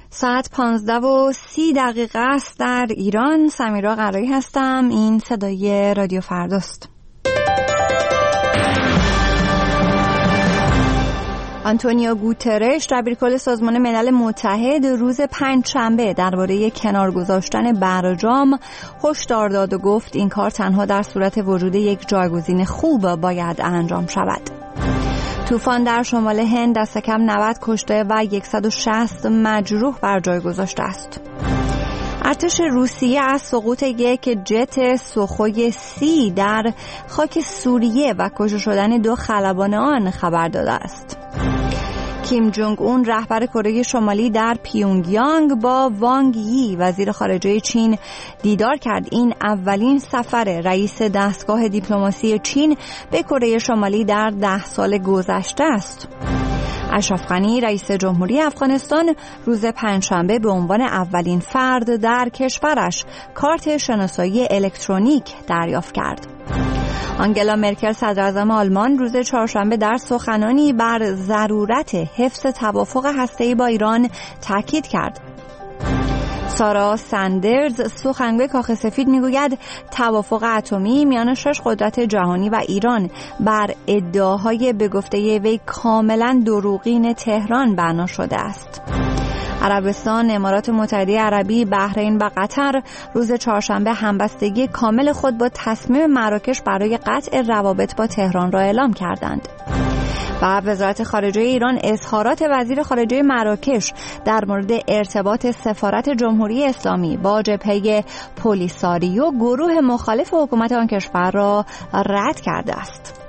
ساعت 15:30 است در ایران. سمیرا قرایی هستم. این صدای رادیو فرداست. آنتونیو گوترش دبیرکل سازمان ملل متحد روز پنجشنبه درباره کنار گذاشتن برجام هشدار داد و گفت این کار تنها در صورت وجود یک جایگزین خوب باید انجام شود. طوفان در شمال هند دست کم 90 کشته و 160 مجروح بر جای گذاشته است. ارتش روسیه از سقوط یک جت سوخوی 30 در خاک سوریه و کشته شدن 2 خلبان آن خبر داده است. کیم جونگ اون رهبر کره شمالی در پیونگیانگ با وانگ یی وزیر خارجه چین دیدار کرد. این اولین سفر رئیس دستگاه دیپلماسی چین به کره شمالی در 10 سال گذشته است. اشرف غنی رئیس جمهوری افغانستان روز پنجشنبه به عنوان اولین فرد در کشورش کارت شناسایی الکترونیک دریافت کرد. آنگلا مرکل صدراعظم آلمان روز چهارشنبه در سخنانی بر ضرورت حفظ توافق هسته‌ای با ایران تاکید کرد. سارا سندرز سخنگوی کاخ سفید میگوید توافق اتمی میان 6 قدرت جهانی و ایران بر ادعاهای به گفته وی کاملا دروغین تهران بنا شده است. عربستان، امارات متحده عربی، بحرین و قطر روز چهارشنبه همبستگی کامل خود با تصمیم مراکش برای قطع روابط با تهران را اعلام کردند. و وزارت خارجه ایران اظهارات وزیر خارجه مراکش در مورد ارتباط سفارت جمهوری اسلامی با جبهه پولیساریو گروه مخالف حکومت آن کشور را رد کرده است.